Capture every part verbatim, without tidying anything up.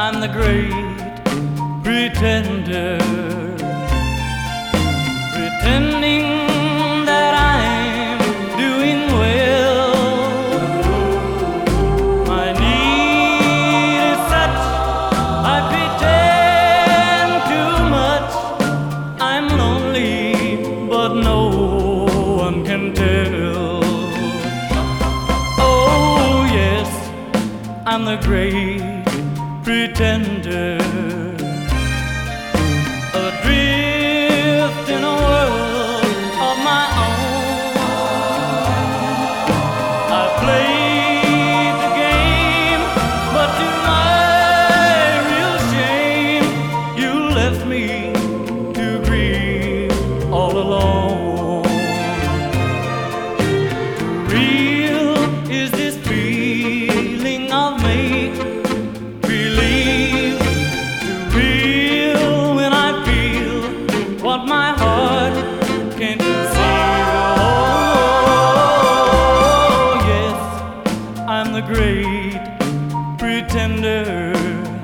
I'm the great pretender, pretending that I'm doing well. My need is such, I pretend too much. I'm lonely, but no one can tell. Oh yes, I'm the great pretender, adrift in a world of my own. I played the game, but to my real shame, you left me to grieve all alone. Real is this feeling of make what my heart can't conceal. Oh yes, I'm the great pretender,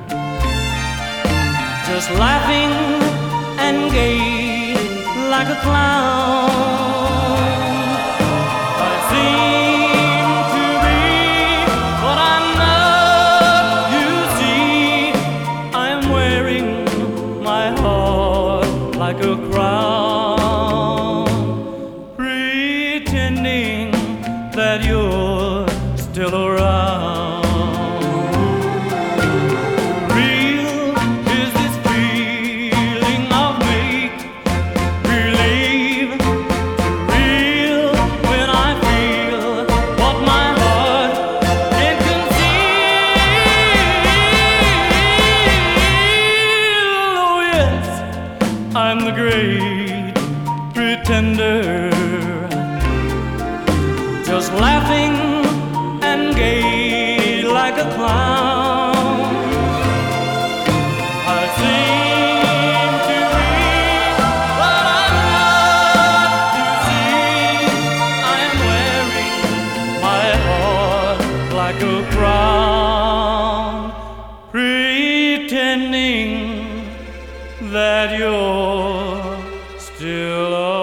just laughing and gay like a clown. I seem to be what I'm not, you see. I'm wearing my heart like a crown, pretending that you're still around. Real is this feeling of make believe, real when I feel what my heart can't conceal. Oh yes, I'm the great pretender, just laughing and gay like a clown. I seem to be what I'm not, you see. I'm wearing my heart like a crown, pretending that you're still alive.